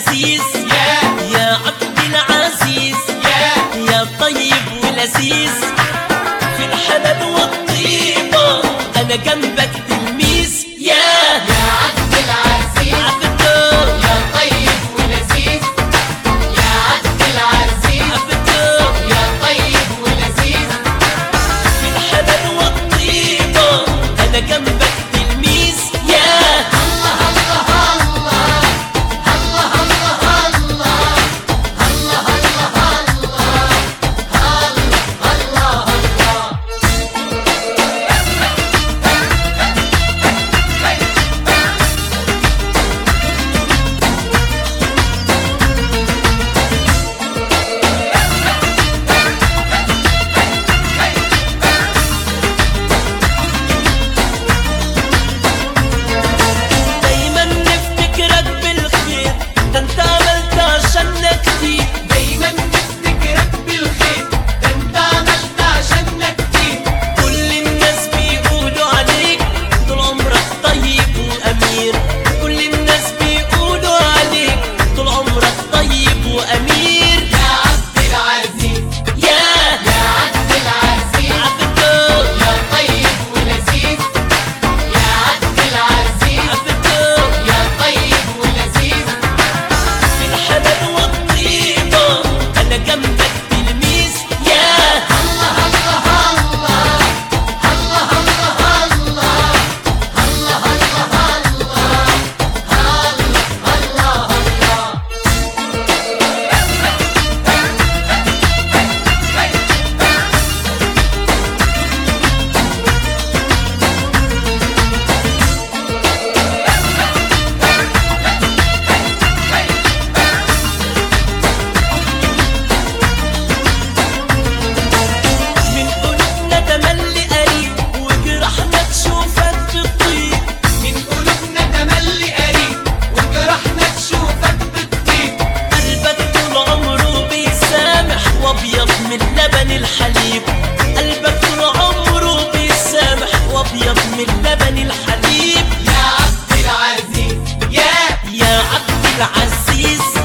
ولذيذ يا عبد العزيز يا طيب ولذيذ، في الحنان والطيبة أنا جنبك تلميذ يا عبد العزيز عبدو يا طيب ولذيذ، يا عبد العزيز عبدو، يا طيب ولذيذ، في الحنان والطيبة أنا جنبك تلميذ يا الله الله الله الله الله الله الله الله الله الله. دايما نفتكرك بالخير، ده انت عملت عشاننا كتير. دايما نفتكرك بالخير، ده انت عملت عشاننا كتير. كل الناس بيقولوا عليك طول عمرك طيب وأمير، كل الناس بيقولوا عليك طول عمرك طيب وأمير يا عبد العزيز يا يا عبد العزيز عبدو يا طيب ولذيذ، يا عبد العزيز عبدو، يا طيب ولذيذ، في الحنان والطيبة أنا جنبك تلميذ يا الله الله الله الله الله الله الله الله الله الله. من قلوبنا تملي قريب وجرحنا تشوفك في الطيب، من قلوبنا تملي قريب وجرحنا تشوفك بتطيب، قلبك طول عمره بيسامح وابيض من لبن الحليب، قلبك طول عمره بيسامح وابيض من لبن الحليب يا عبد العزيز يا عبد العزيز